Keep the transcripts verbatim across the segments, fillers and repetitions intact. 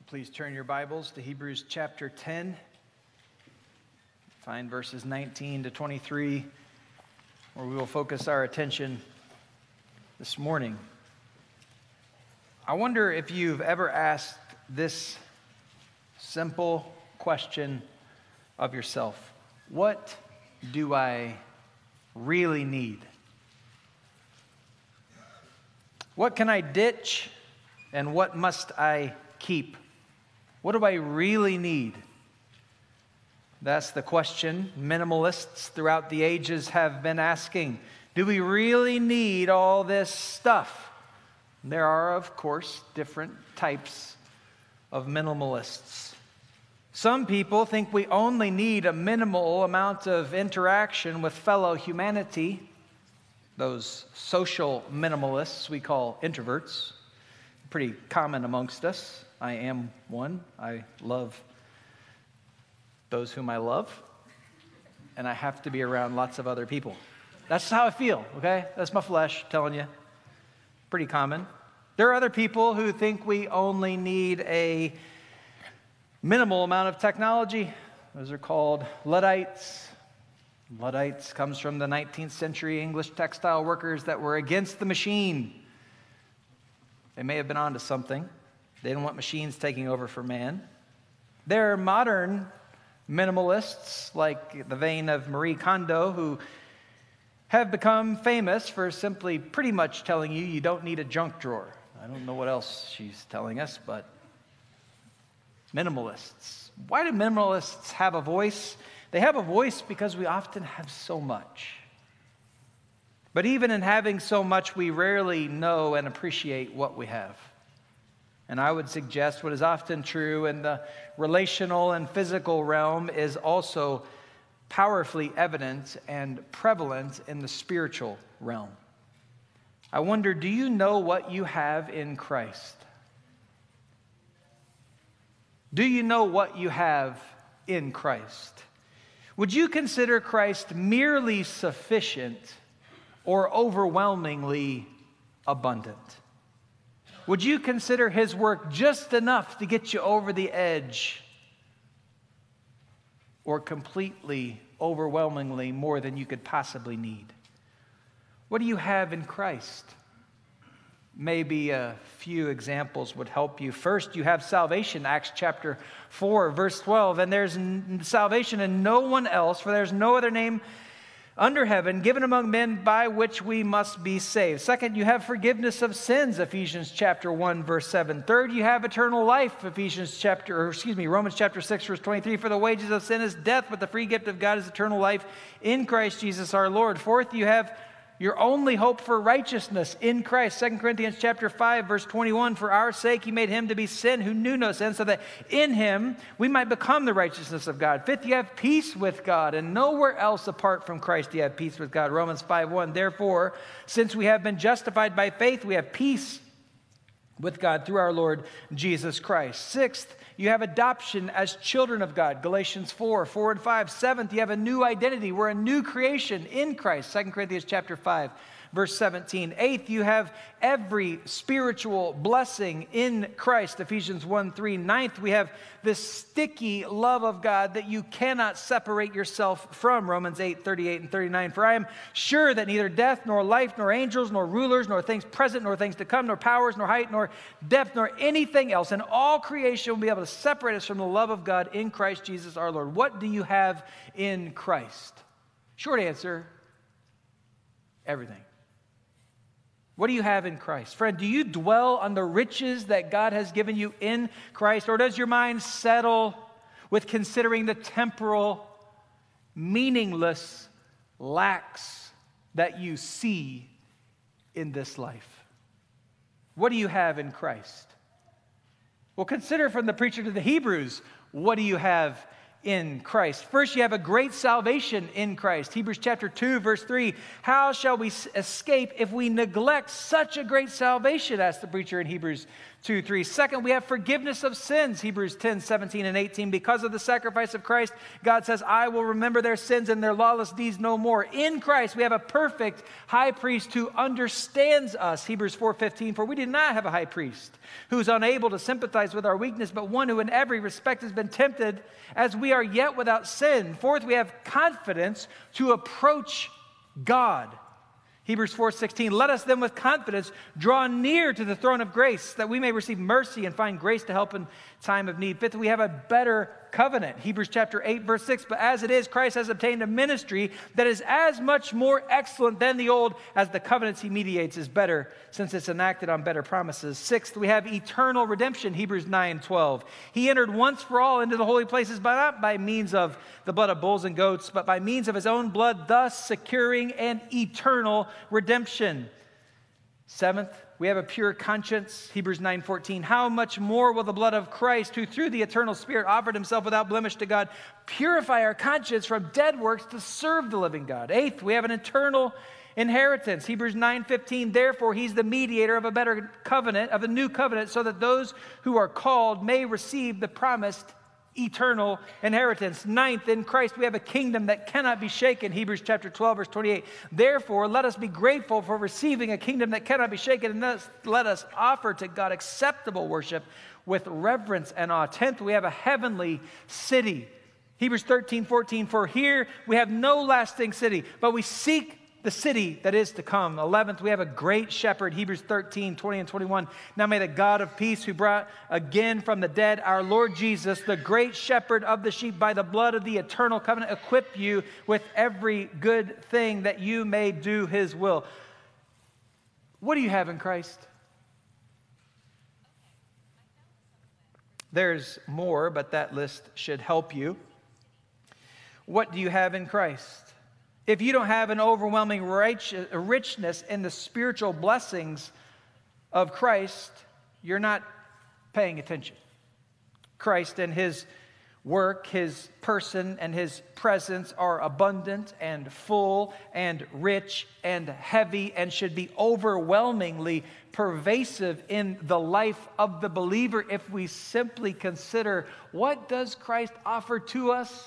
Please turn your Bibles to Hebrews chapter ten. Find verses nineteen to twenty-three, where we will focus our attention this morning. I wonder if you've ever asked this simple question of yourself: what do I really need? What can I ditch, and what must I keep? What do I really need? That's the question minimalists throughout the ages have been asking. Do we really need all this stuff? There are, of course, different types of minimalists. Some people think we only need a minimal amount of interaction with fellow humanity. Those social minimalists we call introverts. Pretty common amongst us. I am one. I love those whom I love, and I have to be around lots of other people. That's how I feel, okay? That's my flesh telling you. Pretty common. There are other people who think we only need a minimal amount of technology. Those are called Luddites. Luddites comes from the nineteenth century English textile workers that were against the machine. They may have been onto something. They didn't want machines taking over for man. There are modern minimalists, like the vein of Marie Kondo, who have become famous for simply pretty much telling you you don't need a junk drawer. I don't know what else she's telling us, but minimalists. Why do minimalists have a voice? They have a voice because we often have so much. But even in having so much, we rarely know and appreciate what we have. And I would suggest what is often true in the relational and physical realm is also powerfully evident and prevalent in the spiritual realm. I wonder, do you know what you have in Christ? Do you know what you have in Christ? Would you consider Christ merely sufficient or overwhelmingly abundant? Would you consider his work just enough to get you over the edge, or completely, overwhelmingly more than you could possibly need? What do you have in Christ? Maybe a few examples would help you. First, you have salvation, Acts chapter four, verse twelve. And there's salvation in no one else, for there's no other name under heaven given among men by which we must be saved. Second, you have forgiveness of sins, Ephesians chapter one, verse seven. Third, you have eternal life, Ephesians chapter, or excuse me, Romans chapter six, verse twenty-three. For the wages of sin is death, but the free gift of God is eternal life in Christ Jesus our Lord. Fourth, you have your only hope for righteousness in Christ. Second Corinthians chapter five, verse twenty-one, for our sake he made him to be sin who knew no sin, so that in him we might become the righteousness of God. Fifth, you have peace with God, and nowhere else apart from Christ do you have peace with God. Romans five one, therefore, since we have been justified by faith, we have peace with God through our Lord Jesus Christ. Sixth, you have adoption as children of God, Galatians four, four and five. Seventh, you have a new identity. We're a new creation in Christ, Second Corinthians chapter five, verse seventeen. Eighth, you have every spiritual blessing in Christ, Ephesians one, three. Ninth, we have this sticky love of God that you cannot separate yourself from, Romans eight, thirty-eight and thirty-nine. For I am sure that neither death, nor life, nor angels, nor rulers, nor things present, nor things to come, nor powers, nor height, nor depth, nor anything else in all creation will be able to separate us from the love of God in Christ Jesus our Lord. What do you have in Christ? Short answer, everything. What do you have in Christ? Friend, do you dwell on the riches that God has given you in Christ, or does your mind settle with considering the temporal, meaningless lacks that you see in this life? What do you have in Christ? Well, consider from the preacher to the Hebrews, what do you have in Christ? First, you have a great salvation in Christ. Hebrews chapter two, verse three. How shall we escape if we neglect such a great salvation? Asked the preacher in Hebrews two, three. Second, we have forgiveness of sins, Hebrews ten, seventeen, and eighteen. Because of the sacrifice of Christ, God says, I will remember their sins and their lawless deeds no more. In Christ, we have a perfect high priest who understands us, Hebrews four, fifteen. For we do not have a high priest who is unable to sympathize with our weakness, but one who in every respect has been tempted as we are yet without sin. Fourth, we have confidence to approach God. Hebrews four sixteen, let us then with confidence draw near to the throne of grace that we may receive mercy and find grace to help in time of need. Fifth, we have a better covenant. Hebrews chapter eight, verse six, but as it is, Christ has obtained a ministry that is as much more excellent than the old as the covenants he mediates is better, since it's enacted on better promises. Sixth, we have eternal redemption. Hebrews nine, twelve. He entered once for all into the holy places, but not by means of the blood of bulls and goats, but by means of his own blood, thus securing an eternal redemption. Seventh, we have a pure conscience, Hebrews nine fourteen. How much more will the blood of Christ, who through the eternal Spirit offered himself without blemish to God, purify our conscience from dead works to serve the living God? Eighth, we have an eternal inheritance, Hebrews nine fifteen. Therefore, he's the mediator of a better covenant, of a new covenant, so that those who are called may receive the promised eternal inheritance. Ninth, in Christ we have a kingdom that cannot be shaken. Hebrews chapter twelve, verse twenty-eight. Therefore, let us be grateful for receiving a kingdom that cannot be shaken, and thus let us offer to God acceptable worship with reverence and awe. Tenth, we have a heavenly city. Hebrews thirteen, fourteen. For here we have no lasting city, but we seek the city that is to come. Eleventh, we have a great shepherd, Hebrews thirteen, twenty and twenty-one. Now may the God of peace, who brought again from the dead our Lord Jesus, the great shepherd of the sheep, by the blood of the eternal covenant, equip you with every good thing that you may do his will. What do you have in Christ? There's more, but that list should help you. What do you have in Christ? If you don't have an overwhelming richness in the spiritual blessings of Christ, you're not paying attention. Christ and his work, his person, and his presence are abundant and full and rich and heavy and should be overwhelmingly pervasive in the life of the believer if we simply consider, what does Christ offer to us?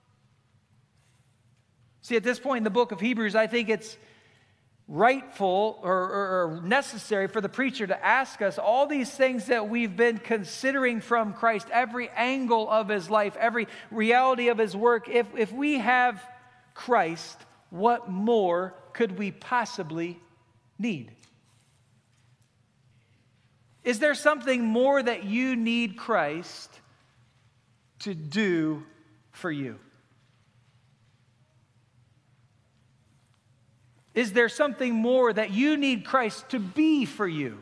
See, at this point in the book of Hebrews, I think it's rightful or, or, or necessary for the preacher to ask us all these things that we've been considering from Christ, every angle of his life, every reality of his work. If, if we have Christ, what more could we possibly need? Is there something more that you need Christ to do for you? Is there something more that you need Christ to be for you?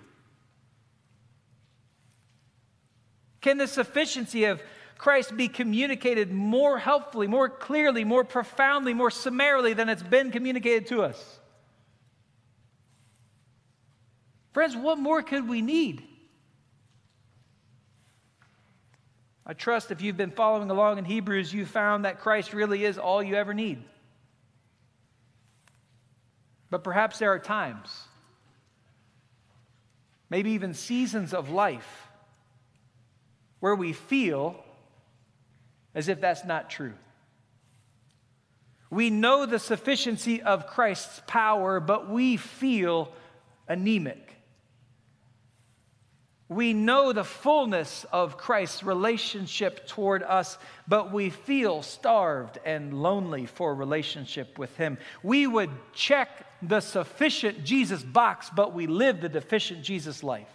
Can the sufficiency of Christ be communicated more helpfully, more clearly, more profoundly, more summarily than it's been communicated to us? Friends, what more could we need? I trust if you've been following along in Hebrews, you found that Christ really is all you ever need. But perhaps there are times, maybe even seasons of life, where we feel as if that's not true. We know the sufficiency of Christ's power, but we feel anemic. We know the fullness of Christ's relationship toward us, but we feel starved and lonely for relationship with him. We would check the sufficient Jesus box, but we live the deficient Jesus life.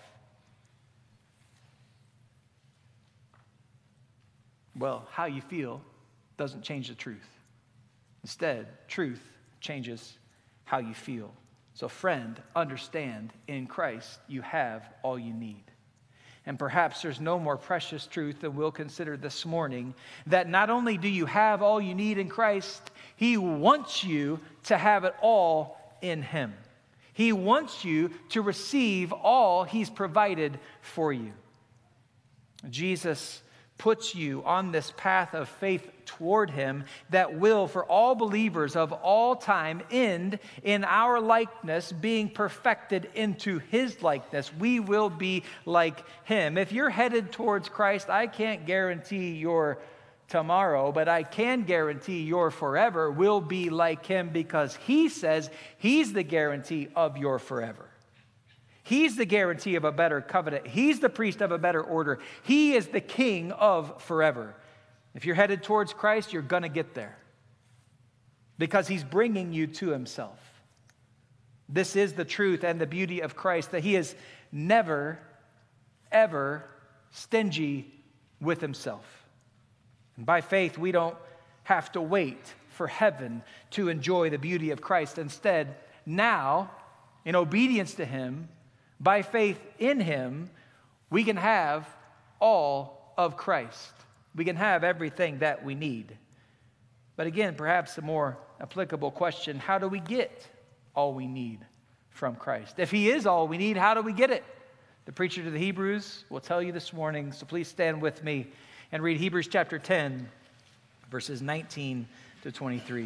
Well, how you feel doesn't change the truth. Instead, truth changes how you feel. So, friend, understand, in Christ you have all you need. And perhaps there's no more precious truth than we'll consider this morning, that not only do you have all you need in Christ, he wants you to have it all in him. He wants you to receive all he's provided for you. Jesus puts you on this path of faith toward him that will, for all believers of all time, end in our likeness being perfected into his likeness. We will be like him. If you're headed towards Christ, I can't guarantee your tomorrow, but I can guarantee your forever will be like him, because he says he's the guarantee of your forever. He's the guarantee of a better covenant. He's the priest of a better order. He is the king of forever. If you're headed towards Christ, you're going to get there, because he's bringing you to himself. This is the truth and the beauty of Christ, that he is never, ever stingy with himself. And by faith, we don't have to wait for heaven to enjoy the beauty of Christ. Instead, now, in obedience to him, by faith in him, we can have all of Christ. We can have everything that we need. But again, perhaps a more applicable question, how do we get all we need from Christ? If he is all we need, how do we get it? The preacher to the Hebrews will tell you this morning, so please stand with me and read Hebrews chapter ten, verses nineteen to twenty-three.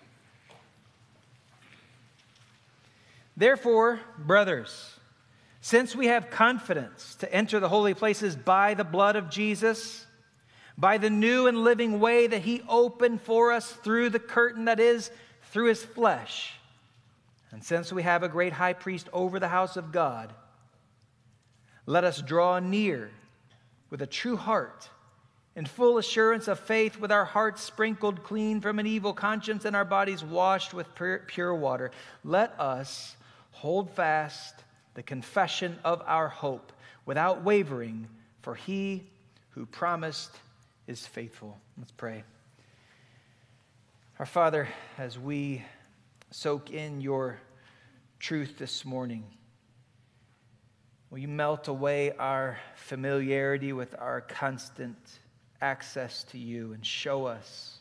Therefore, brothers, since we have confidence to enter the holy places by the blood of Jesus, by the new and living way that he opened for us through the curtain, that is, through his flesh, and since we have a great high priest over the house of God, let us draw near with a true heart and full assurance of faith, with our hearts sprinkled clean from an evil conscience and our bodies washed with pure water. Let us hold fast the confession of our hope without wavering, for he who promised is faithful. Let's pray. Our Father, as we soak in your truth this morning, will you melt away our familiarity with our constant access to you and show us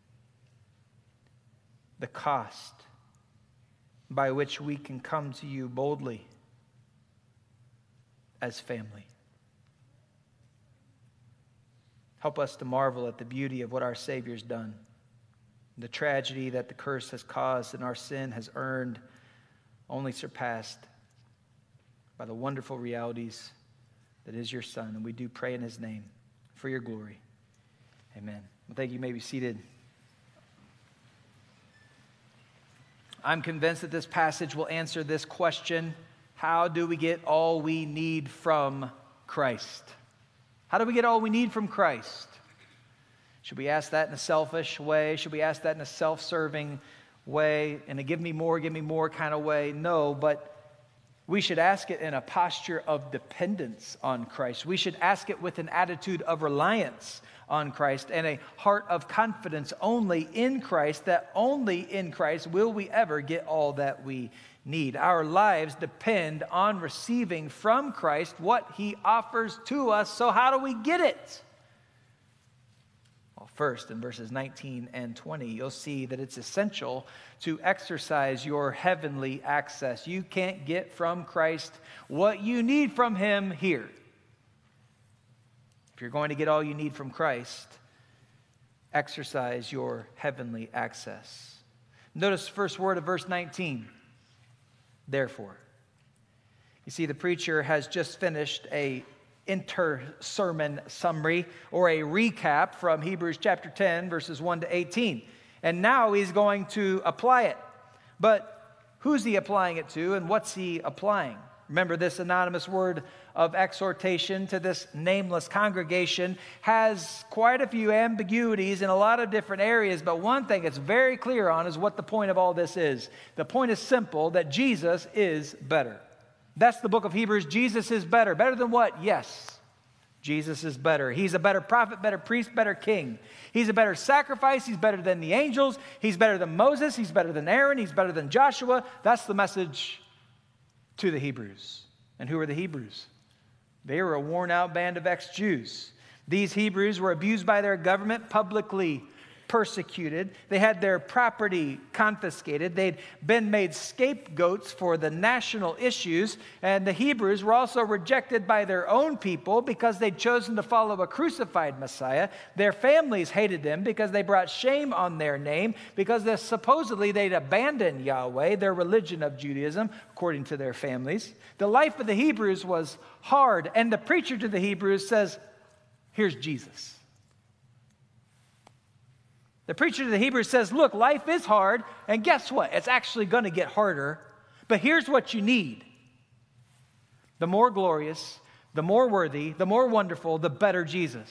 the cost by which we can come to you boldly as family. Help us to marvel at the beauty of what our Savior's done, the tragedy that the curse has caused and our sin has earned, only surpassed by the wonderful realities that is your Son. And we do pray in his name for your glory. Amen. Well, thank you. You may be seated. I'm convinced that this passage will answer this question: how do we get all we need from Christ? How do we get all we need from Christ? Should we ask that in a selfish way? Should we ask that in a self-serving way, in a give me more, give me more kind of way? No, but we should ask it in a posture of dependence on Christ. We should ask it with an attitude of reliance on Christ and a heart of confidence only in Christ, that only in Christ will we ever get all that we need. Our lives depend on receiving from Christ what he offers to us. So how do we get it? Well, first, in verses nineteen and twenty, you'll see that it's essential to exercise your heavenly access. You can't get from Christ what you need from him here. If you're going to get all you need from Christ, exercise your heavenly access. Notice the first word of verse nineteen. Therefore. You see, the preacher has just finished a inter-sermon summary or a recap from Hebrews chapter ten, verses one to eighteen. And now he's going to apply it. But who's he applying it to, and what's he applying? Remember, this anonymous word of exhortation to this nameless congregation has quite a few ambiguities in a lot of different areas, but one thing it's very clear on is what the point of all this is. The point is simple, that Jesus is better. That's the book of Hebrews. Jesus is better. Better than what? Yes, Jesus is better. He's a better prophet, better priest, better king. He's a better sacrifice. He's better than the angels. He's better than Moses. He's better than Aaron. He's better than Joshua. That's the message to the Hebrews. And who are the Hebrews? They were a worn-out band of ex-Jews. These Hebrews were abused by their government, publicly persecuted. They had their property confiscated. They'd been made scapegoats for the national issues. And the Hebrews were also rejected by their own people because they'd chosen to follow a crucified Messiah. Their families hated them because they brought shame on their name, because they, supposedly they'd abandoned Yahweh, their religion of Judaism, according to their families. The life of the Hebrews was hard, and the preacher to the Hebrews says, here's Jesus. The preacher to the Hebrews says, look, life is hard, and guess what? It's actually going to get harder, but here's what you need. The more glorious, the more worthy, the more wonderful, the better Jesus.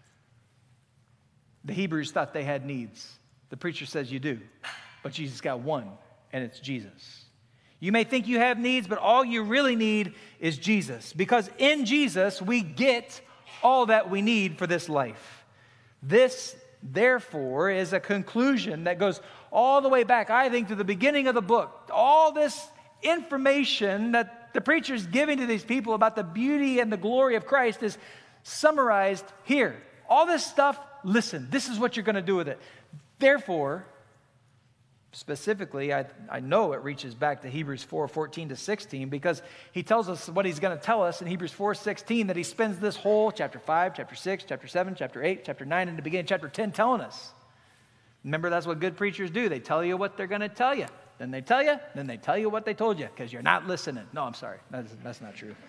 The Hebrews thought they had needs. The preacher says you do, but Jesus got one, and it's Jesus. You may think you have needs, but all you really need is Jesus, because in Jesus we get all that we need for this life. This therefore is a conclusion that goes all the way back, I think, to the beginning of the book. All this information that the preacher is giving to these people about the beauty and the glory of Christ is summarized here. All this stuff, listen, this is what you're going to do with it. Therefore, specifically, I, I know it reaches back to Hebrews four, fourteen to sixteen, because he tells us what he's going to tell us in Hebrews four, sixteen, that he spends this whole chapter five, chapter six, chapter seven, chapter eight, chapter nine, and the beginning chapter ten telling us. Remember, that's what good preachers do. They tell you what they're going to tell you. Then they tell you, then they tell you what they told you, because you're not listening. No, I'm sorry. That's, that's not true.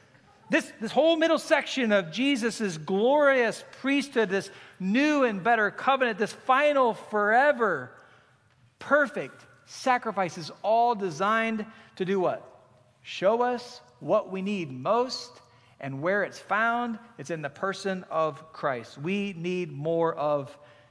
This, this whole middle section of Jesus' glorious priesthood, this new and better covenant, this final forever perfect sacrifice is all designed to do what? Show us what we need most, and where it's found, it's in the person of Christ. We need more of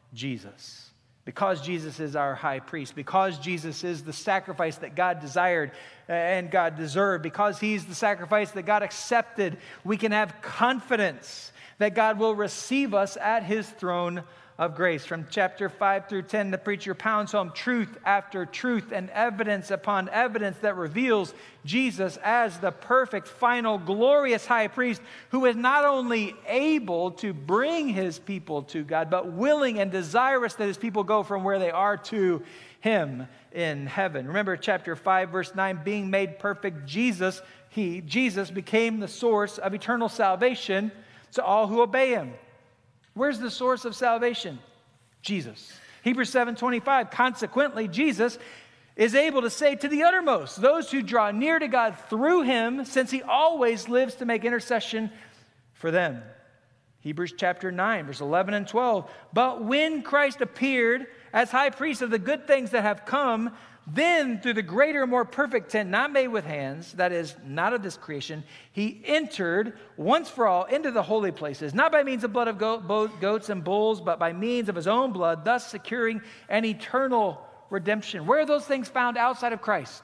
Jesus. Because Jesus is our high priest, because Jesus is the sacrifice that God desired and God deserved, because he's the sacrifice that God accepted, we can have confidence that God will receive us at his throne of grace. From chapter five through ten, the preacher pounds home truth after truth and evidence upon evidence that reveals Jesus as the perfect, final, glorious high priest who is not only able to bring his people to God, but willing and desirous that his people go from where they are to him in heaven. Remember chapter five, verse nine, being made perfect, Jesus, he, Jesus became the source of eternal salvation to all who obey him. Where's the source of salvation? Jesus. Hebrews seven twenty-five, consequently, Jesus is able to save to the uttermost those who draw near to God through him, since he always lives to make intercession for them. Hebrews chapter nine, verse eleven and twelve, but when Christ appeared as high priest of the good things that have come, then through the greater, more perfect tent, not made with hands, that is, not of this creation, he entered once for all into the holy places, not by means of blood of goat, goats and bulls, but by means of his own blood, thus securing an eternal redemption. Where are those things found outside of Christ?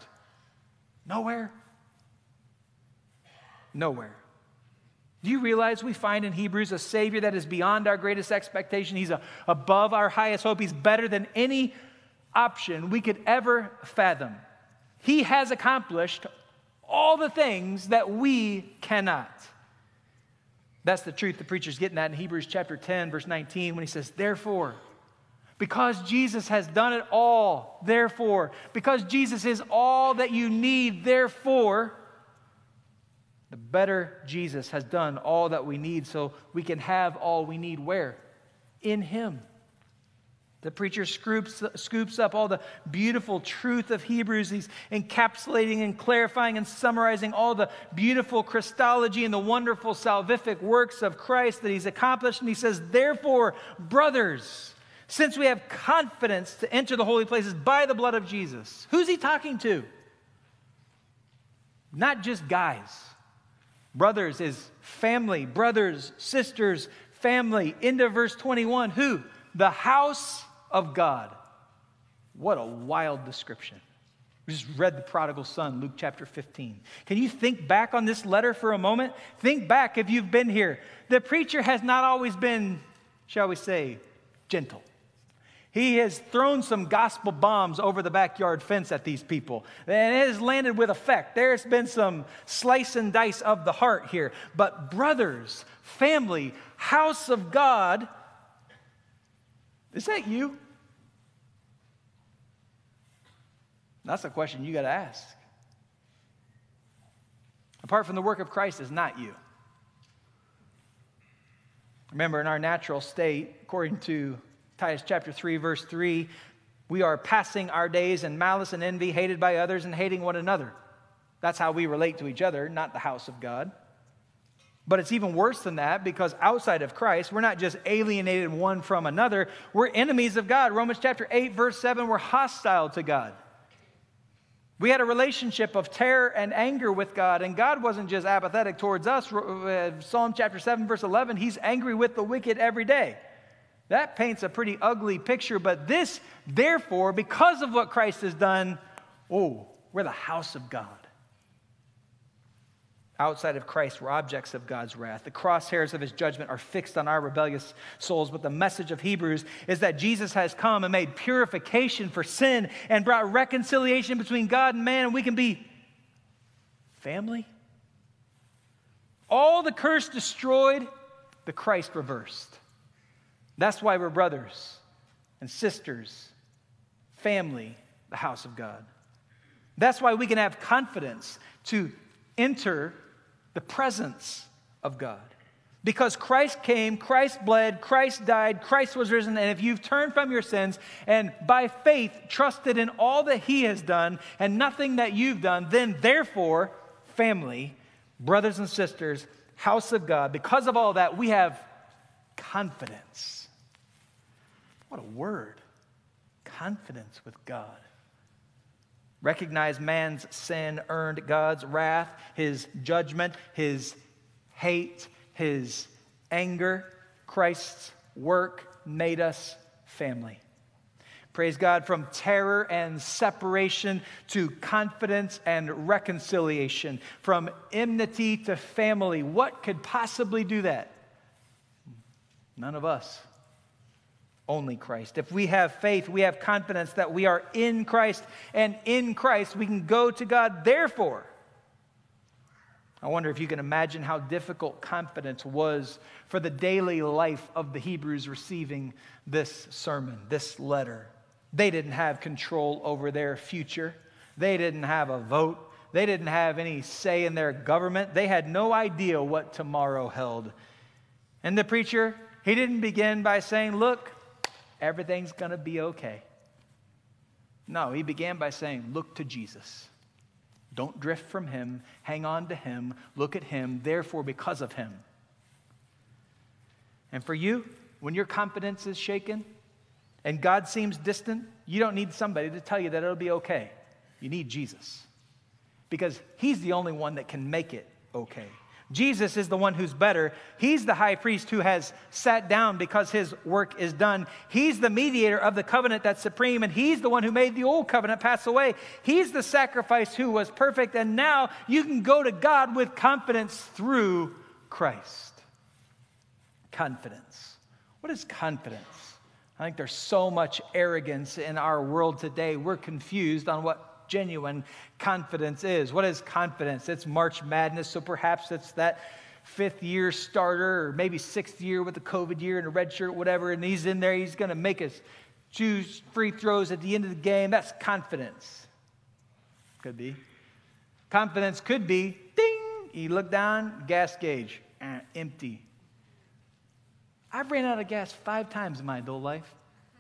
Nowhere. Nowhere. Do you realize we find in Hebrews a Savior that is beyond our greatest expectation? He's a, above our highest hope. He's better than any option we could ever fathom. He has accomplished all the things that we cannot. That's the truth the preacher's getting at in Hebrews chapter ten, verse nineteen, when he says, therefore, because Jesus has done it all, therefore, because Jesus is all that you need, therefore, the better Jesus has done all that we need, so we can have all we need where? In him. The preacher scoops, scoops up all the beautiful truth of Hebrews. He's encapsulating and clarifying and summarizing all the beautiful Christology and the wonderful salvific works of Christ that he's accomplished. And he says, therefore, brothers, since we have confidence to enter the holy places by the blood of Jesus. Who's he talking to? Not just guys. Brothers is family. Brothers, sisters, family. Into verse twenty-one. Who? The house of God. What a wild description. We just read the prodigal son, Luke chapter fifteen. Can you think back on this letter for a moment? Think back if you've been here. The preacher has not always been, shall we say, gentle. He has thrown some gospel bombs over the backyard fence at these people, and it has landed with effect. There's been some slice and dice of the heart here. But brothers, family, house of God, Is that you? That's a question you got to ask. Apart from the work of Christ, is not you. Remember, in our natural state, according to Titus chapter three, verse three, we are passing our days in malice and envy, hated by others and hating one another. That's how we relate to each other, not the house of God. But it's even worse than that, because outside of Christ, we're not just alienated one from another, we're enemies of God. Romans chapter eight, verse seven, we're hostile to God. We had a relationship of terror and anger with God, and God wasn't just apathetic towards us. Psalm chapter seven, verse eleven, he's angry with the wicked every day. That paints a pretty ugly picture, but this, therefore, because of what Christ has done, oh, we're the house of God. Outside of Christ, we're objects of God's wrath. The crosshairs of his judgment are fixed on our rebellious souls. But the message of Hebrews is that Jesus has come and made purification for sin and brought reconciliation between God and man, and we can be family. All the curse destroyed, the Christ reversed. That's why we're brothers and sisters, family, the house of God. That's why we can have confidence to enter the presence of God. Because Christ came, Christ bled, Christ died, Christ was risen, and if you've turned from your sins and by faith trusted in all that he has done and nothing that you've done, then therefore, family, brothers and sisters, house of God, because of all that, we have confidence. What a word. Confidence with God. Recognize man's sin earned God's wrath, his judgment, his hate, his anger. Christ's work made us family. Praise God, from terror and separation to confidence and reconciliation, from enmity to family. What could possibly do that? None of us. Only Christ. If we have faith, we have confidence that we are in Christ, and in Christ we can go to God. Therefore, I wonder if you can imagine how difficult confidence was for the daily life of the Hebrews receiving this sermon, this letter. They didn't have control over their future. They didn't have a vote. They didn't have any say in their government. They had no idea what tomorrow held. And the preacher, he didn't begin by saying, look, everything's going to be okay. No, he began by saying, look to Jesus. Don't drift from him. Hang on to him. Look at him. Therefore, because of him. And for you, when your confidence is shaken and God seems distant, you don't need somebody to tell you that it'll be okay. You need Jesus. Because he's the only one that can make it okay. Jesus is the one who's better. He's the high priest who has sat down because his work is done. He's the mediator of the covenant that's supreme, and he's the one who made the old covenant pass away. He's the sacrifice who was perfect, and now you can go to God with confidence through Christ. Confidence. What is confidence? I think there's so much arrogance in our world today. We're confused on what genuine confidence is. What is confidence? It's March Madness, so perhaps it's that fifth year starter or maybe sixth year with the COVID year and a red shirt, whatever, and he's in there, he's going to make us choose free throws at the end of the game. That's confidence. Could be. Confidence could be, ding, you look down, gas gauge, eh, empty. I've ran out of gas five times in my adult life.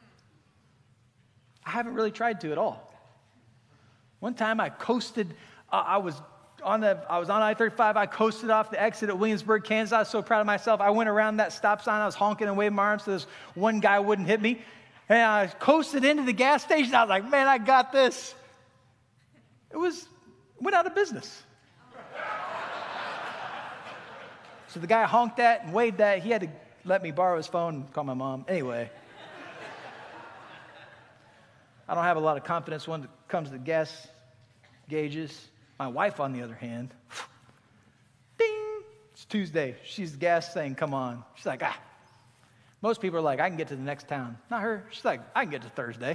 I haven't really tried to at all. One time I coasted, uh, I was on the, I was on I thirty-five, I coasted off the exit at Williamsburg, Kansas. I was so proud of myself. I went around that stop sign, I was honking and waving my arms so this one guy wouldn't hit me. And I coasted into the gas station. I was like, man, I got this. It was, went out of business. So the guy honked at and waved at. He had to let me borrow his phone and call my mom. Anyway. I don't have a lot of confidence when it comes to gas gauges. My wife, on the other hand, ding, it's Tuesday. She's the gas thing, come on. She's like, ah. Most people are like, I can get to the next town. Not her. She's like, I can get to Thursday.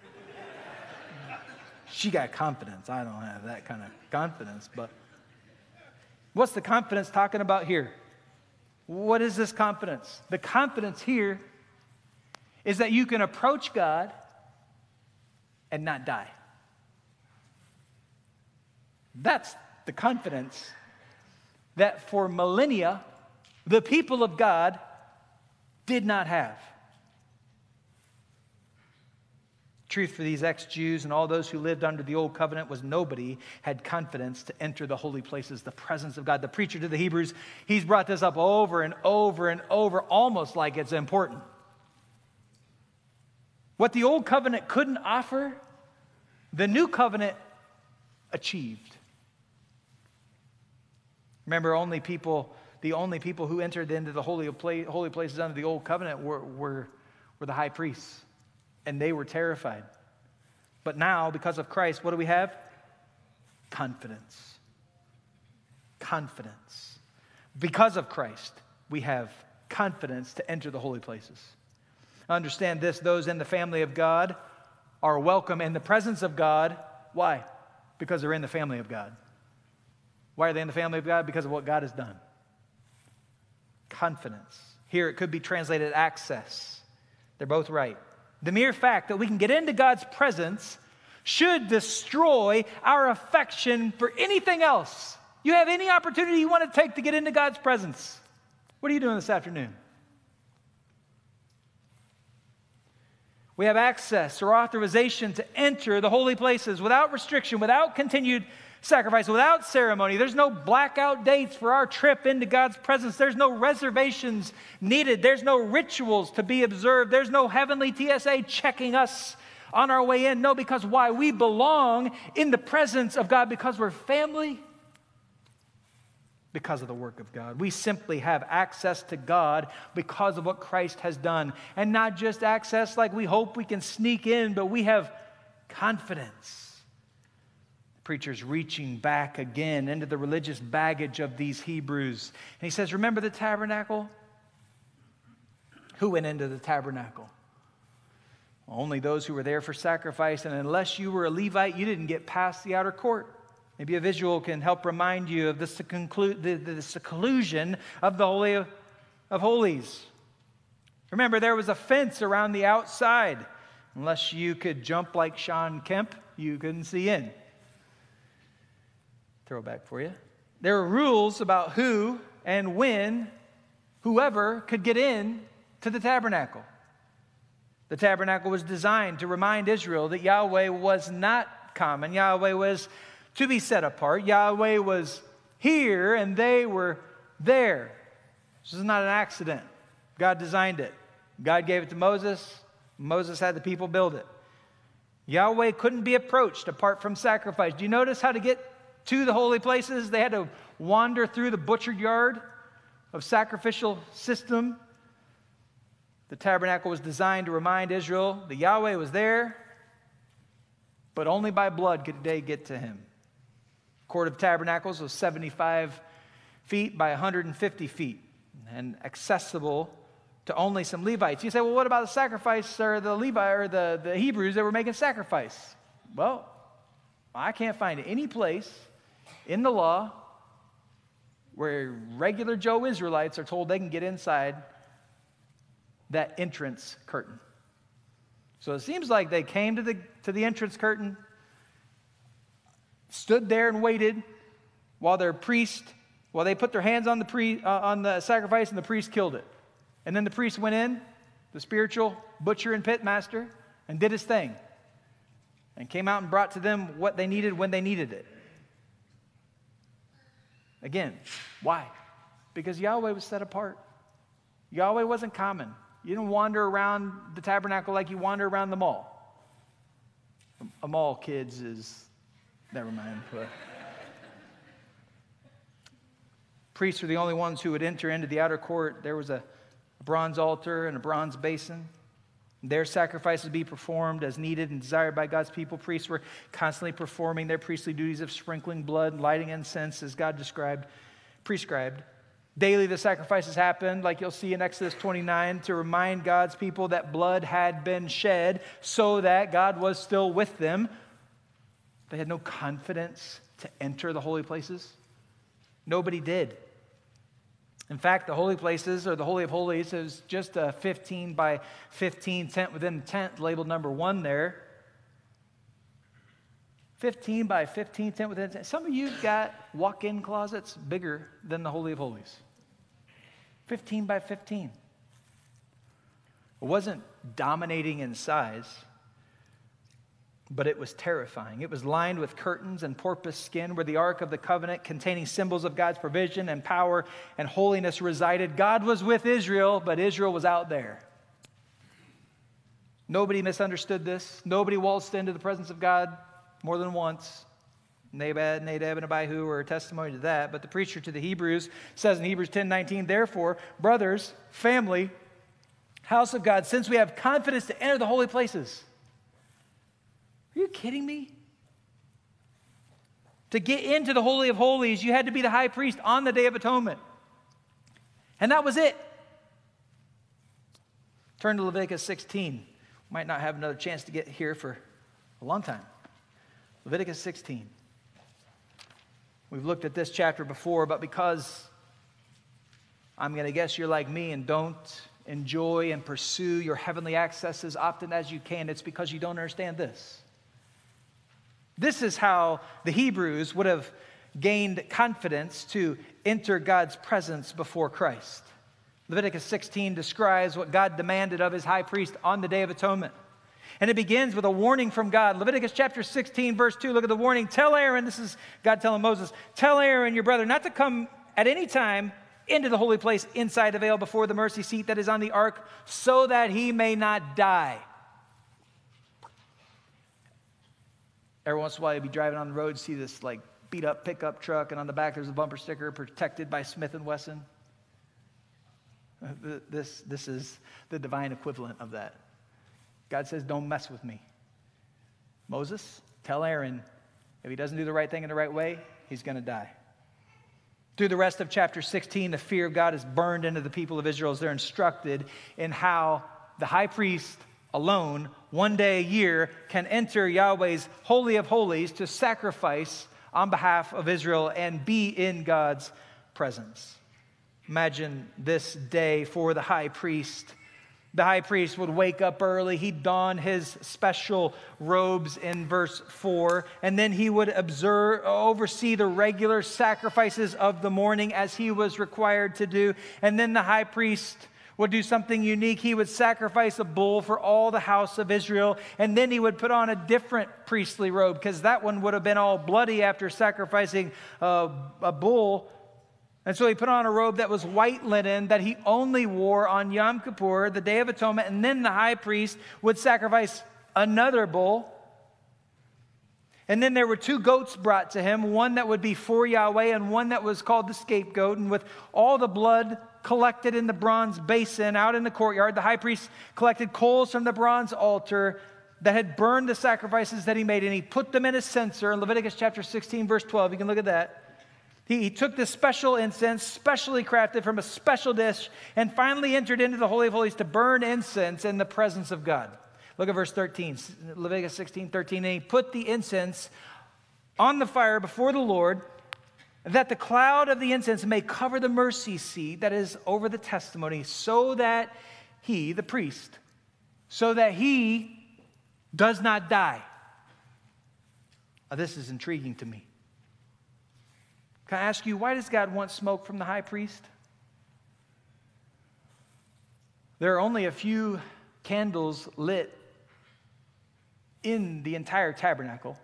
She got confidence. I don't have that kind of confidence. But what's the confidence talking about here? What is this confidence? The confidence here is that you can approach God and not die. That's the confidence that for millennia, the people of God did not have. Truth for these ex-Jews and all those who lived under the old covenant was nobody had confidence to enter the holy places, the presence of God. The preacher to the Hebrews, he's brought this up over and over and over, almost like it's important. What the old covenant couldn't offer, the new covenant achieved. Remember, only people, the only people who entered into the holy, holy places under the old covenant were, were, were the high priests. And they were terrified. But now, because of Christ, what do we have? Confidence. Confidence. Because of Christ, we have confidence to enter the holy places. Understand this, those in the family of God are welcome in the presence of God. Why? Because they're in the family of God. Why are they in the family of God? Because of what God has done. Confidence. Here it could be translated access. They're both right. The mere fact that we can get into God's presence should destroy our affection for anything else. You have any opportunity you want to take to get into God's presence. What are you doing this afternoon? We have access or authorization to enter the holy places without restriction, without continued sacrifice, without ceremony. There's no blackout dates for our trip into God's presence. There's no reservations needed. There's no rituals to be observed. There's no heavenly T S A checking us on our way in. No, because why? We belong in the presence of God because we're family. Because of the work of God. We simply have access to God because of what Christ has done. And not just access like we hope we can sneak in, but we have confidence. Preacher's reaching back again into the religious baggage of these Hebrews. And he says, remember the tabernacle? Who went into the tabernacle? Only those who were there for sacrifice. And unless you were a Levite, you didn't get past the outer court. Maybe a visual can help remind you of the, seclu- the, the seclusion of the Holy of, of Holies. Remember, there was a fence around the outside. Unless you could jump like Sean Kemp, you couldn't see in. Throwback for you. There were rules about who and when whoever could get in to the tabernacle. The tabernacle was designed to remind Israel that Yahweh was not common. Yahweh was to be set apart. Yahweh was here and they were there. This is not an accident. God designed it. God gave it to Moses. Moses had the people build it. Yahweh couldn't be approached apart from sacrifice. Do you notice how to get to the holy places? They had to wander through the butchered yard of sacrificial system. The tabernacle was designed to remind Israel that Yahweh was there, but only by blood could they get to him. The court of tabernacles was seventy-five feet by one hundred fifty feet and accessible to only some Levites. You say, well, what about the sacrifice or the Levi or the, the Hebrews that were making sacrifice? Well, I can't find any place in the law where regular Joe Israelites are told they can get inside that entrance curtain. So it seems like they came to the, to the entrance curtain, stood there and waited while their priest, while they put their hands on the, pre, uh, on the sacrifice and the priest killed it. And then the priest went in, the spiritual butcher and pit master, and did his thing. And came out and brought to them what they needed when they needed it. Again, why? Because Yahweh was set apart. Yahweh wasn't common. You didn't wander around the tabernacle like you wander around the mall. A mall, kids, is, never mind. But priests were the only ones who would enter into the outer court. There was a bronze altar and a bronze basin. Their sacrifices be performed as needed and desired by God's people. Priests were constantly performing their priestly duties of sprinkling blood, lighting incense, as God described, prescribed. Daily the sacrifices happened, like you'll see in Exodus twenty-nine, to remind God's people that blood had been shed so that God was still with them. They had no confidence to enter the holy places. Nobody did. In fact, the holy places, or the Holy of Holies, is just a fifteen by fifteen tent within the tent, labeled number one there. fifteen by fifteen tent within the tent. Some of you got walk-in closets bigger than the Holy of Holies. fifteen by fifteen. It wasn't dominating in size, but it was terrifying. It was lined with curtains and porpoise skin, where the Ark of the Covenant, containing symbols of God's provision and power and holiness, resided. God was with Israel, but Israel was out there. Nobody misunderstood this. Nobody waltzed into the presence of God more than once. Nadab, Nadab and Abihu are a testimony to that. But the preacher to the Hebrews says in Hebrews ten nineteen, therefore, brothers, family, house of God, since we have confidence to enter the holy places. Are you kidding me? To get into the Holy of Holies, you had to be the high priest on the Day of Atonement. And that was it. Turn to Leviticus sixteen. Might not have another chance to get here for a long time. Leviticus sixteen. We've looked at this chapter before, but because I'm going to guess you're like me and don't enjoy and pursue your heavenly access as often as you can, it's because you don't understand this. This is how the Hebrews would have gained confidence to enter God's presence before Christ. Leviticus sixteen describes what God demanded of his high priest on the Day of Atonement. And it begins with a warning from God. Leviticus chapter sixteen, verse two, look at the warning. Tell Aaron, this is God telling Moses, tell Aaron, your brother, not to come at any time into the holy place inside the veil before the mercy seat that is on the ark, so that he may not die. Every once in a while, you'll be driving on the road, see this like beat up pickup truck, and on the back there's a bumper sticker, protected by Smith and Wesson. This, this is the divine equivalent of that. God says, don't mess with me. Moses, tell Aaron, if he doesn't do the right thing in the right way, he's going to die. Through the rest of chapter sixteen, the fear of God is burned into the people of Israel as they're instructed in how the high priest alone, one day a year, can enter Yahweh's Holy of Holies to sacrifice on behalf of Israel and be in God's presence. Imagine this day for the high priest. The high priest would wake up early. He'd don his special robes in verse four, and then he would observe, oversee the regular sacrifices of the morning as he was required to do. And then the high priest would do something unique. He would sacrifice a bull for all the house of Israel, and then he would put on a different priestly robe, because that one would have been all bloody after sacrificing a, a bull. And so he put on a robe that was white linen that he only wore on Yom Kippur, the Day of Atonement, and then the high priest would sacrifice another bull. And then there were two goats brought to him, one that would be for Yahweh and one that was called the scapegoat. And with all the blood collected in the bronze basin out in the courtyard, the high priest collected coals from the bronze altar that had burned the sacrifices that he made, and he put them in a censer. In Leviticus chapter sixteen, verse twelve, you can look at that. He, he took this special incense, specially crafted from a special dish, and finally entered into the Holy of Holies to burn incense in the presence of God. Look at verse thirteen, Leviticus sixteen, thirteen. And he put the incense on the fire before the Lord, that the cloud of the incense may cover the mercy seat that is over the testimony, so that he, the priest, so that he does not die. Now, this is intriguing to me. Can I ask you, why does God want smoke from the high priest? There are only a few candles lit in the entire tabernacle.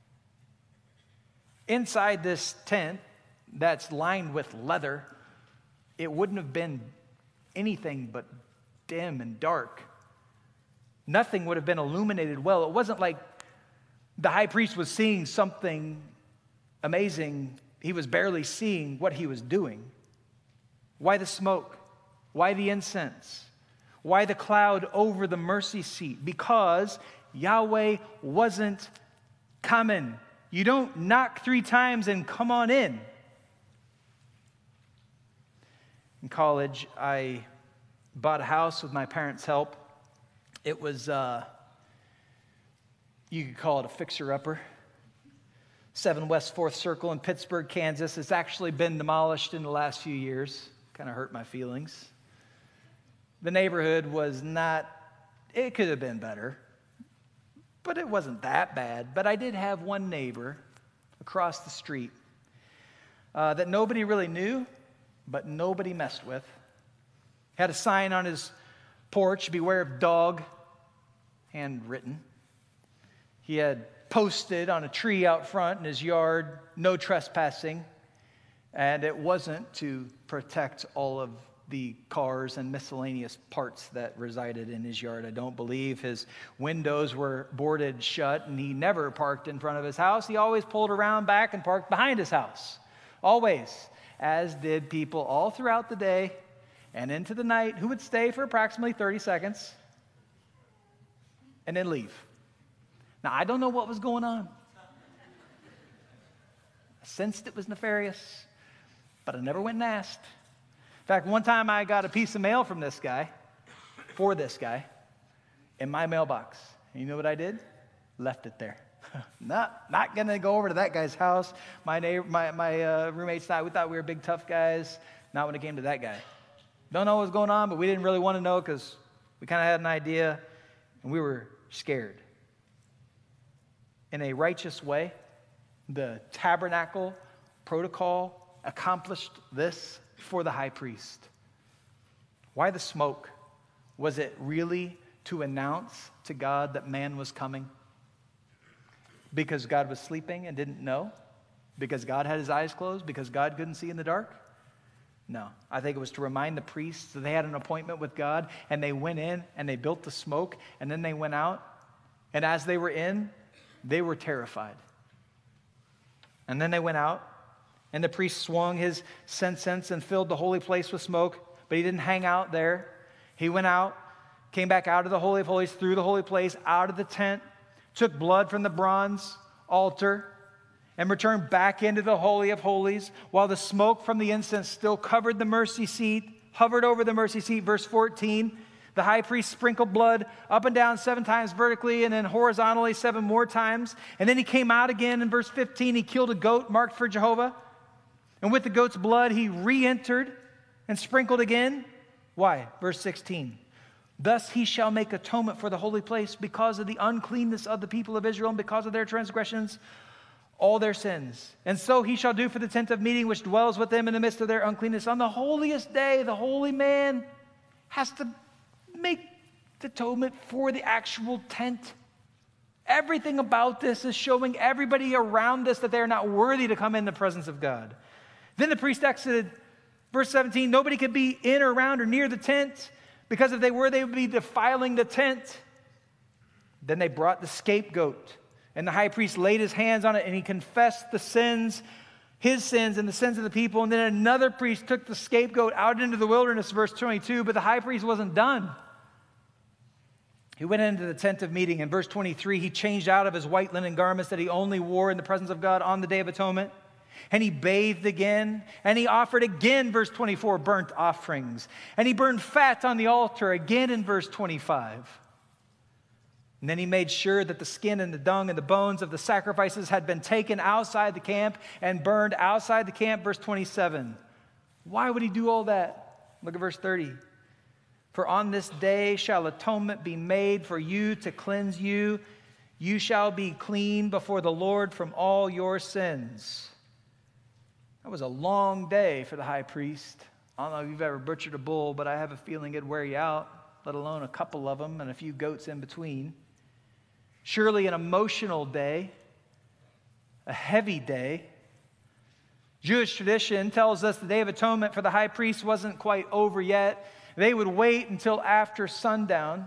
Inside this tent that's lined with leather, it wouldn't have been anything but dim and dark. Nothing would have been illuminated well. It wasn't like the high priest was seeing something amazing. He was barely seeing what he was doing. Why the smoke? Why the incense? Why the cloud over the mercy seat? Because Yahweh wasn't coming. You don't knock three times and come on in. In college, I bought a house with my parents' help. It was, uh, you could call it a fixer-upper. seven West fourth Circle in Pittsburgh, Kansas. It's actually been demolished in the last few years. kind of hurt my feelings. The neighborhood was not, it could have been better, but it wasn't that bad. But I did have one neighbor across the street uh, that nobody really knew, but nobody messed with. Had a sign on his porch, beware of dog, handwritten. He had posted on a tree out front in his yard, no trespassing. And it wasn't to protect all of the cars and miscellaneous parts that resided in his yard. I don't believe his windows were boarded shut, and he never parked in front of his house. He always pulled around back and parked behind his house. Always. As did people all throughout the day and into the night who would stay for approximately thirty seconds and then leave. Now, I don't know what was going on. I sensed it was nefarious, but I never went and asked. In fact, one time I got a piece of mail from this guy, for this guy, in my mailbox. And you know what I did? Left it there. not not going to go over to that guy's house. My neighbor, my, my uh, roommates thought, we thought we were big, tough guys. Not when it came to that guy. Don't know what was going on, but we didn't really want to know because we kind of had an idea, and we were scared. In a righteous way, the tabernacle protocol accomplished this for the high priest. Why the smoke? Was it really to announce to God that man was coming? Because God was sleeping and didn't know? Because God had his eyes closed? Because God couldn't see in the dark? No. I think it was to remind the priests that they had an appointment with God, and they went in and they built the smoke, and then they went out, and as they were in, they were terrified. And then they went out, and the priest swung his censer and filled the holy place with smoke, but he didn't hang out there. He went out, came back out of the Holy of Holies, through the holy place, out of the tent, took blood from the bronze altar, and returned back into the Holy of Holies, while the smoke from the incense still covered the mercy seat, hovered over the mercy seat. Verse fourteen, the high priest sprinkled blood up and down seven times vertically and then horizontally seven more times. And then he came out again in verse fifteen. He killed a goat marked for Jehovah. And with the goat's blood, he re-entered and sprinkled again. Why? Verse sixteen. Thus he shall make atonement for the holy place because of the uncleanness of the people of Israel and because of their transgressions, all their sins. And so he shall do for the tent of meeting which dwells with them in the midst of their uncleanness. On the holiest day, the holy man has to make the atonement for the actual tent. Everything about this is showing everybody around us that they are not worthy to come in the presence of God. Then the priest exited. Verse seventeen, nobody could be in or around or near the tent, because if they were, they would be defiling the tent. Then they brought the scapegoat, and the high priest laid his hands on it, and he confessed the sins, his sins and the sins of the people. And then another priest took the scapegoat out into the wilderness, verse twenty-two, but the high priest wasn't done. He went into the tent of meeting. In verse twenty-three, he changed out of his white linen garments that he only wore in the presence of God on the Day of Atonement. And he bathed again, and he offered again, verse twenty-four, burnt offerings. And he burned fat on the altar again in verse twenty-five. And then he made sure that the skin and the dung and the bones of the sacrifices had been taken outside the camp and burned outside the camp, verse twenty-seven. Why would he do all that? Look at verse thirty. For on this day shall atonement be made for you to cleanse you. You shall be clean before the Lord from all your sins. That was a long day for the high priest. I don't know if you've ever butchered a bull, but I have a feeling it'd wear you out, let alone a couple of them and a few goats in between. Surely an emotional day, a heavy day. Jewish tradition tells us the Day of Atonement for the high priest wasn't quite over yet. They would wait until after sundown.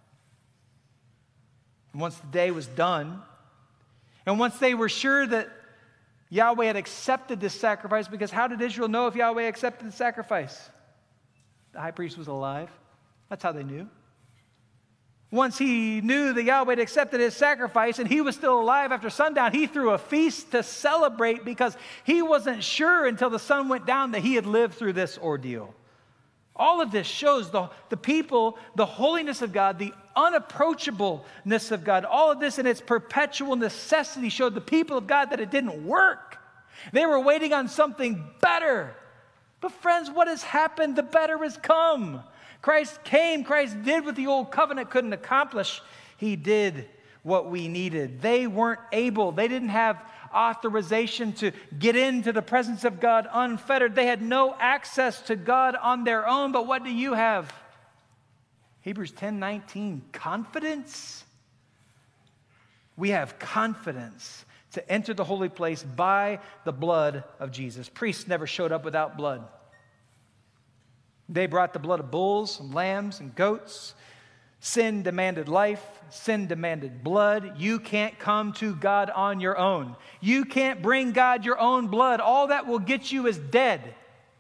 And once the day was done, and once they were sure that Yahweh had accepted this sacrifice, because how did Israel know if Yahweh accepted the sacrifice? The high priest was alive. That's how they knew. Once he knew that Yahweh had accepted his sacrifice and he was still alive after sundown, he threw a feast to celebrate, because he wasn't sure until the sun went down that he had lived through this ordeal. All of this shows the, the people, the holiness of God, the unapproachableness of God. All of this in its perpetual necessity showed the people of God that it didn't work. They were waiting on something better But friends, what has happened? The better has come. Christ came. Christ did what the old covenant couldn't accomplish. He did what we needed. They weren't able. They didn't have authorization to get into the presence of God unfettered. They had no access to God on their own. But what do you have? Hebrews ten nineteen, confidence. We have confidence to enter the holy place by the blood of Jesus. Priests never showed up without blood. They brought the blood of bulls and lambs and goats. Sin demanded life. Sin demanded blood. You can't come to God on your own. You can't bring God your own blood. All that will get you is dead.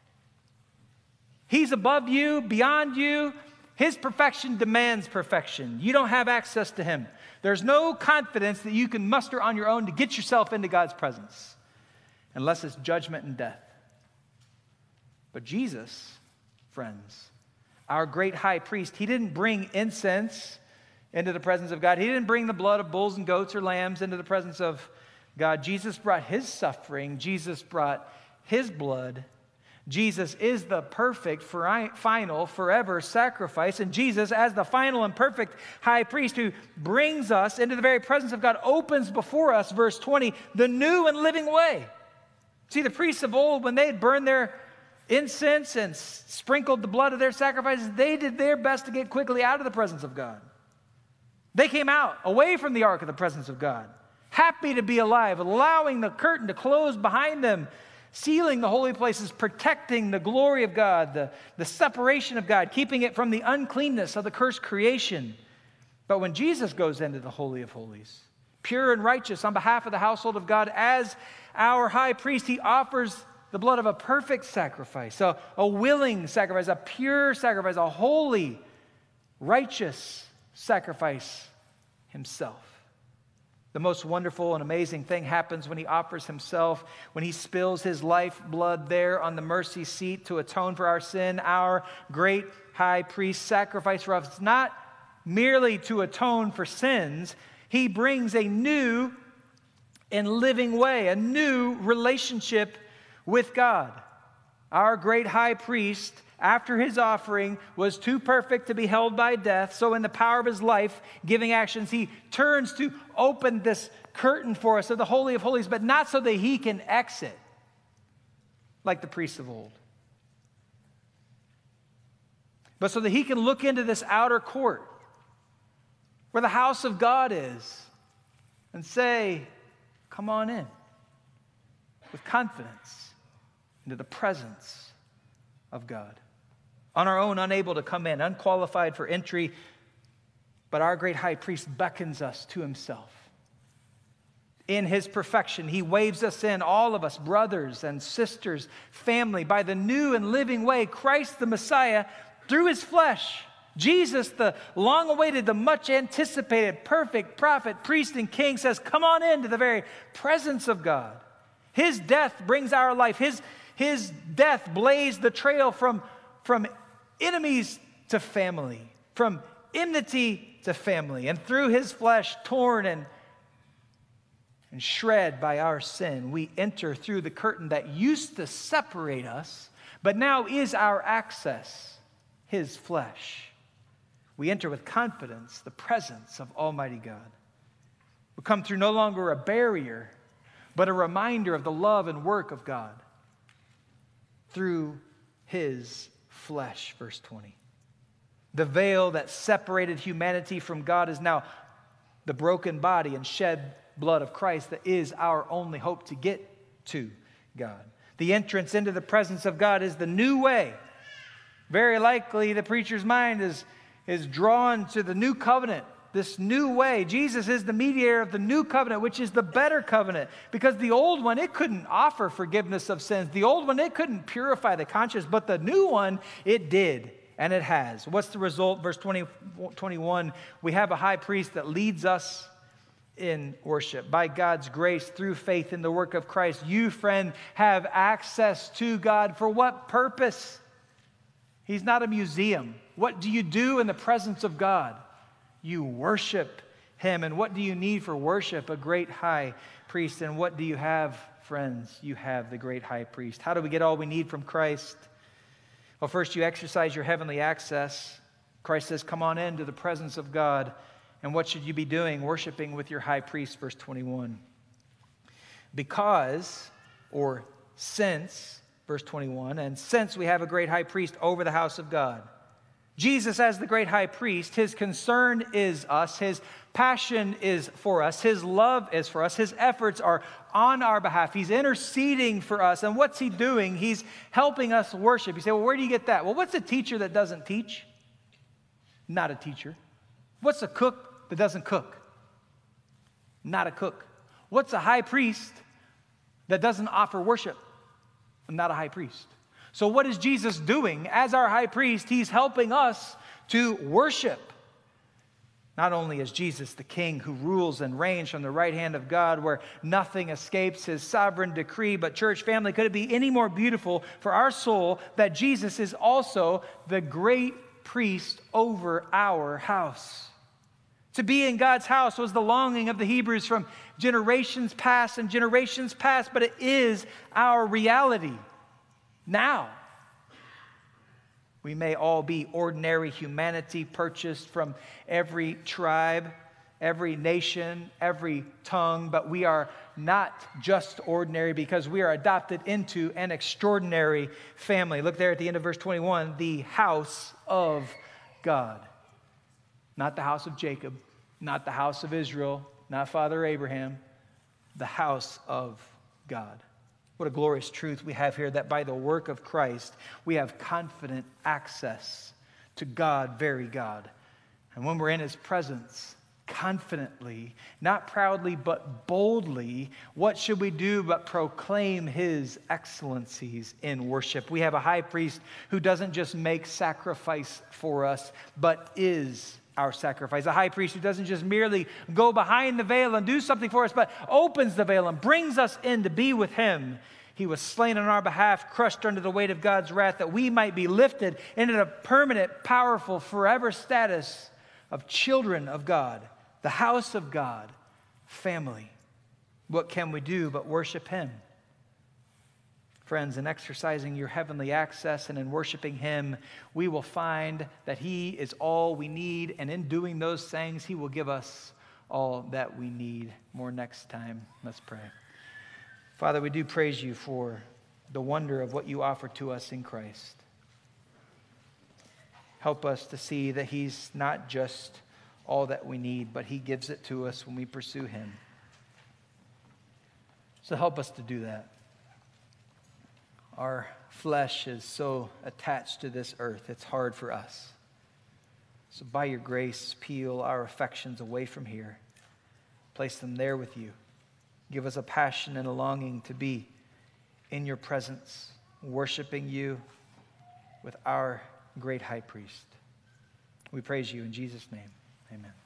He's above you, beyond you. His perfection demands perfection. You don't have access to him. There's no confidence that you can muster on your own to get yourself into God's presence, unless it's judgment and death. But Jesus, friends, our great high priest, he didn't bring incense into the presence of God. He didn't bring the blood of bulls and goats or lambs into the presence of God. Jesus brought his suffering. Jesus brought his blood. Jesus is the perfect, final, forever sacrifice. And Jesus, as the final and perfect high priest who brings us into the very presence of God, opens before us, verse twenty, the new and living way. See, the priests of old, when they had burned their incense and sprinkled the blood of their sacrifices, they did their best to get quickly out of the presence of God. They came out, away from the ark of the presence of God, happy to be alive, allowing the curtain to close behind them, sealing the holy places, protecting the glory of God, the, the separation of God, keeping it from the uncleanness of the cursed creation. But when Jesus goes into the Holy of Holies, pure and righteous on behalf of the household of God, as our high priest, he offers the blood of a perfect sacrifice, a, a willing sacrifice, a pure sacrifice, a holy, righteous sacrifice himself. The most wonderful and amazing thing happens when he offers himself, when he spills his life blood there on the mercy seat to atone for our sin. Our great high priest sacrifice for us, not merely to atone for sins. He brings a new and living way, a new relationship with God. Our great high priest, after his offering, was too perfect to be held by death. So in the power of his life-giving actions, he turns to open this curtain for us of the Holy of Holies, but not so that he can exit like the priests of old, but so that he can look into this outer court where the house of God is and say, come on in with confidence into the presence of God. On our own, unable to come in, unqualified for entry, but our great high priest beckons us to himself. In his perfection, he waves us in, all of us, brothers and sisters, family, by the new and living way, Christ the Messiah, through his flesh. Jesus, the long-awaited, the much-anticipated, perfect prophet, priest, and king, says, come on into the very presence of God. His death brings our life. His, his death blazed the trail from, from enemies to family, from enmity to family. And through his flesh, torn and, and shred by our sin, we enter through the curtain that used to separate us, but now is our access, his flesh. We enter with confidence the presence of Almighty God. We come through no longer a barrier, but a reminder of the love and work of God through his flesh, verse twenty. The veil that separated humanity from God is now the broken body and shed blood of Christ that is our only hope to get to God. The entrance into the presence of God is the new way. Very likely the preacher's mind is, is drawn to the new covenant, this new way. Jesus is the mediator of the new covenant, which is the better covenant, because the old one, it couldn't offer forgiveness of sins. The old one, it couldn't purify the conscience, but the new one, it did, and it has. What's the result? Verse twenty, twenty-one, we have a high priest that leads us in worship. By God's grace, through faith in the work of Christ, you, friend, have access to God. For what purpose? He's not a museum. What do you do in the presence of God? You worship him. And what do you need for worship? A great high priest. And what do you have, friends? You have the great high priest. How do we get all we need from Christ? Well, first you exercise your heavenly access. Christ says, come on into the presence of God. And what should you be doing? Worshiping with your high priest, verse twenty-one. Because, or since, verse twenty-one, and since we have a great high priest over the house of God. Jesus, as the great high priest, his concern is us, his passion is for us, his love is for us, his efforts are on our behalf. He's interceding for us. And what's he doing? He's helping us worship. You say, well, where do you get that? Well, what's a teacher that doesn't teach? Not a teacher. What's a cook that doesn't cook? Not a cook. What's a high priest that doesn't offer worship? Not a high priest. So what is Jesus doing? As our high priest, he's helping us to worship. Not only is Jesus the King who rules and reigns from the right hand of God where nothing escapes his sovereign decree, but church family, could it be any more beautiful for our soul that Jesus is also the great priest over our house? To be in God's house was the longing of the Hebrews from generations past and generations past, but it is our reality now. We may all be ordinary humanity purchased from every tribe, every nation, every tongue, but we are not just ordinary because we are adopted into an extraordinary family. Look there at the end of verse twenty-one, the house of God. Not the house of Jacob, not the house of Israel, not Father Abraham, the house of God. What a glorious truth we have here, that by the work of Christ, we have confident access to God, very God. And when we're in his presence, confidently, not proudly, but boldly, what should we do but proclaim his excellencies in worship? We have a high priest who doesn't just make sacrifice for us, but is our sacrifice. A high priest who doesn't just merely go behind the veil and do something for us, but opens the veil and brings us in to be with him. He was slain on our behalf, crushed under the weight of God's wrath, that we might be lifted into a permanent, powerful, forever status of children of God, the house of God, family. What can we do but worship him? Friends, in exercising your heavenly access and in worshiping him, we will find that he is all we need, and in doing those things, he will give us all that we need. More next time. Let's pray. Father, we do praise you for the wonder of what you offer to us in Christ. Help us to see that he's not just all that we need, but he gives it to us when we pursue him. So help us to do that. Our flesh is so attached to this earth, it's hard for us. So by your grace, peel our affections away from here. Place them there with you. Give us a passion and a longing to be in your presence, worshiping you with our great high priest. We praise you in Jesus' name. Amen.